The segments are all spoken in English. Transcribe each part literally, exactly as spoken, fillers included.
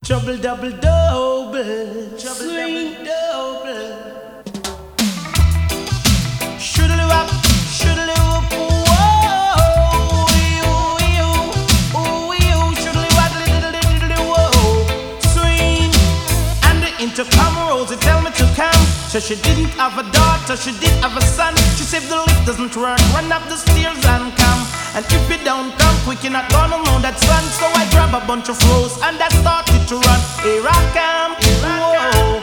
Trouble double double, trouble double double. Shoodly wop, shoodly whoop, whoa, you, you, ooh, you, shoodly wop, little, little, little, whoa. Swing, and the intercom Rosie tell me to come. So she didn't have a daughter, she did have a son. She said the lift doesn't run, run up the stairs and come. And if you don't come quick, you're not gonna know that son. So I grab a bunch of rose and I started to run. Here I come, whoa.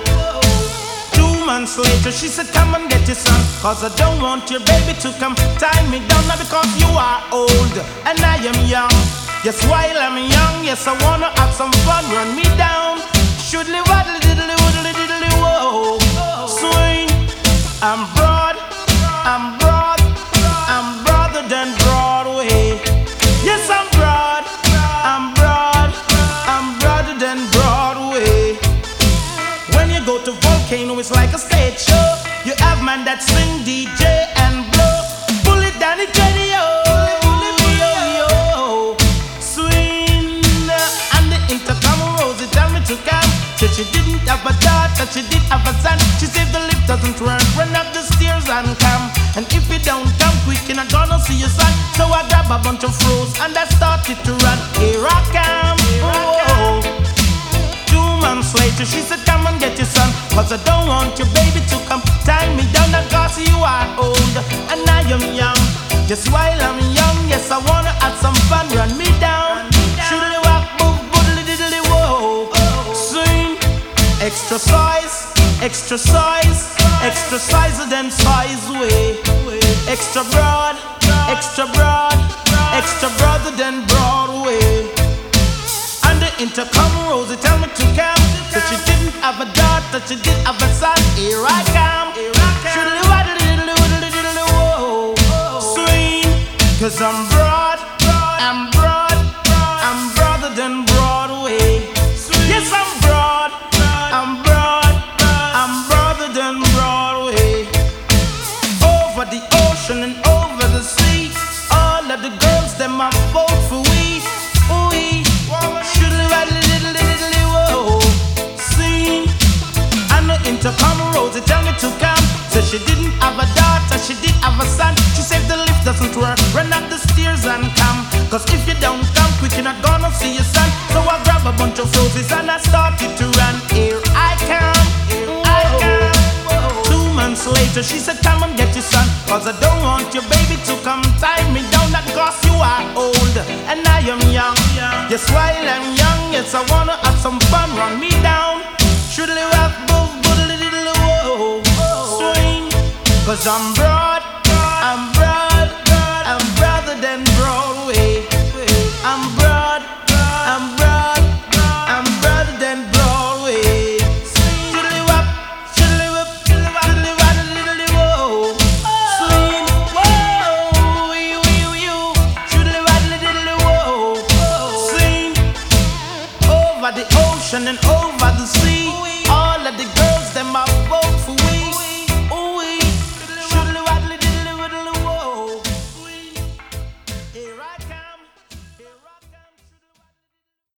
Two months later, she said, come and get your son, cause I don't want your baby to come tie me down. Now because you are old and I am young. Yes, while I'm young, yes, I wanna have some fun. Run me down, shoodly waddly diddly woodly diddly whoa. Swing, I'm broad, I'm broad, I'm broader than Broadway. Yes, I'm broad, I'm broad, I'm broader than Broadway. When you go to Volcano, it's like a stage show. You have man that swing, D J and blow. Pull it down, it's ready, yo, yo, yo. Swing, and the intercom Rosie tell me to come. Said she didn't have a daughter, she did have a son. She said the lift doesn't run, run up the stairs and come. And if you don't come quick, you're not gonna see your son. So I grab a bunch of froze and I started to run. Here I come, whoa. Two months later, she said, come and get your son, cause I don't want your baby to come tie me down. Cause you are old and I am young. Just while I'm young, yes, I wanna have some fun. Run me down, shoodly wop, boop, boodly diddly whoa. Swing, extra size, extra size, extra size than size way. Extra broad, extra broad, extra broader than Broadway. And the intercom Rosie tell me to come. So she didn't have a daughter, she did have a son. Here I come, shoodly waddly diddly woodly diddly whoa. Swing, cause I'm broad, I'm broad, I'm broader than Broadway. Yes, I'm broad, I'm broad, I'm broader than Broadway. Over the ocean and over the sea, all of the girls them are vote for we. Ooh-wee, shoodly waddly diddly diddly whoa. Sing, and the intercom Rosie tell me to come. So she didn't have a daughter, she did have a son. She said the lift doesn't work, run up the stairs and come. Cause if you don't come quick, you're not gonna see your son. So I grab a bunch of roses and I started to run. Here I come, here I come. Two months later, she said, come and get your son, cause I don't want your baby to come tie me down. Not cause you are old and I am young. Yes, while I'm young, yes, I wanna have some fun. Run me down, shoodly wop, boop, boodly diddly whoa. Swing, cause I'm broad,